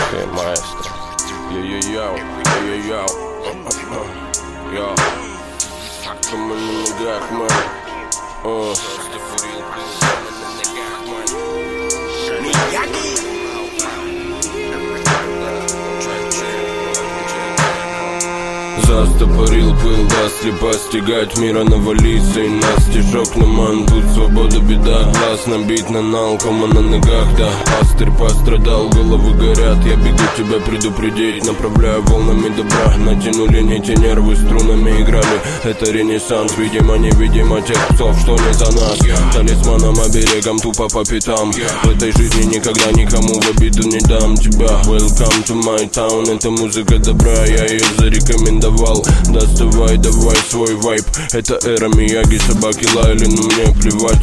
Hey maestro. Yo. Yo. Come on, nigga, man. Застопорил пыл, даст ли постигать мира, навалиться и на стишок на ман. Тут свобода, беда, глаз набит на налком, а на ногах, да. Пастырь пострадал, головы горят, я бегу тебя предупредить, направляю волнами добра. Натянули нити, нервы струнами играли, это ренессанс. Видимо, невидимо тех псов, что не за нас. Талисманом, оберегом, тупо по пятам. В этой жизни никогда никому в обиду не дам тебя. Welcome to my town, это музыка добра, я ее зарекомендовал. Доставай, давай свой вайб. Это эра Мияги, собаки лаяли, но мне плевать.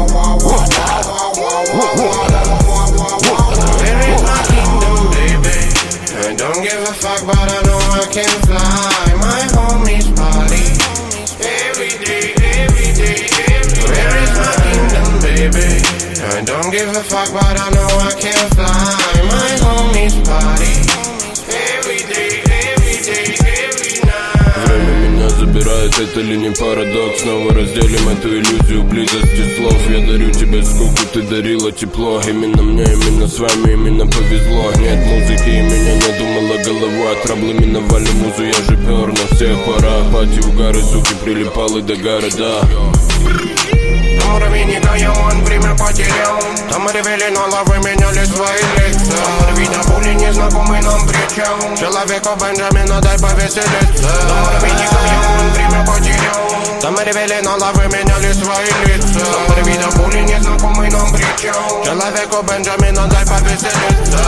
Where is my kingdom, baby? I don't give a fuck, but I know I can fly. My homies party every day. Where is my kingdom, baby? I don't give a fuck, but I know I can fly. My homies party every day. Время меня забирает, это ли не парадокс? Снова разделим эту иллюзию близости слов. Я дарю тебе скуку, ты дарила тепло. Именно мне, именно с вами, именно повезло. Нет музыки, и меня не думала голова. Траблы миновали музу, я же пер на всех парах. Пати, угары, суки, прилипалы до города. Там уровенника я он время потерял. Там ревели на лавы, меняли свои лица. Там видно пули, незнакомый нам причал. Человеку Бенджамина дай повеселиться. Там уровенника я он время потерял. Там ревели на лавы, меняли свои лица. Там видно пули, незнакомый нам причал. Человеку Бенджамина дай повеселиться.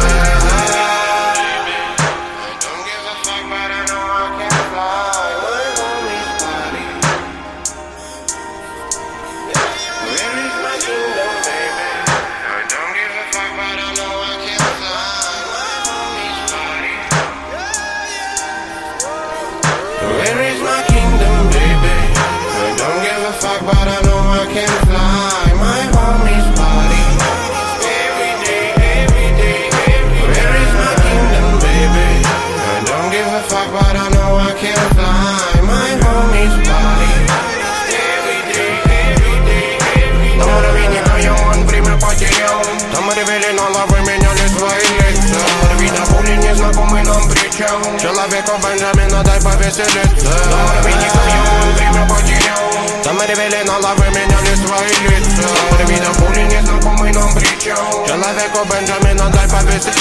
But I know I can fly. My homies party every day. Where is my kingdom, baby? I don't give a fuck, but I know I can fly. My homies party every day. Там уровенника я он время потерял. Там ревели на лавы, меняли свои лица. Видно пули, незнакомый нам причал. Человеку Бенджамина дай повеселиться. Там уровенника я он время потерял. Там ревели на лавы, меняли свои лица. Видно пули, незнакомый нам причал. Человеку Бенджамина дай повеселиться.